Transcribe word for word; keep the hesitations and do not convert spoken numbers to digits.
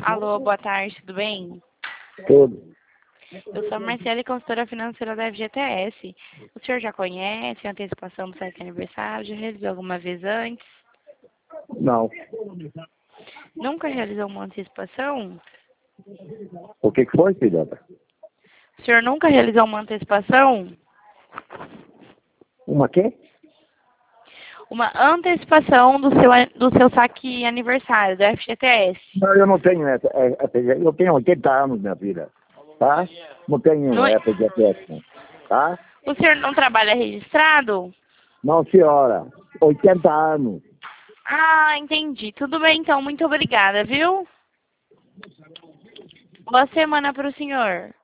Alô, boa tarde, tudo bem? Tudo. Eu sou a Marcela, consultora financeira da F G T S. O senhor já conhece a antecipação do sétimo aniversário? Já realizou alguma vez antes? Não. Nunca realizou uma antecipação? O que que foi, filhota? O senhor nunca realizou uma antecipação? Uma quê? Uma antecipação do seu, do seu saque aniversário, da F G T S. Não, eu não tenho essa. É, é, eu tenho oitenta anos, minha filha. Tá? Não tenho Não é- F G T S, tá? O senhor não trabalha registrado? Não, senhora. oitenta anos. Ah, entendi. Tudo bem, então. Muito obrigada, viu? Boa semana para o senhor.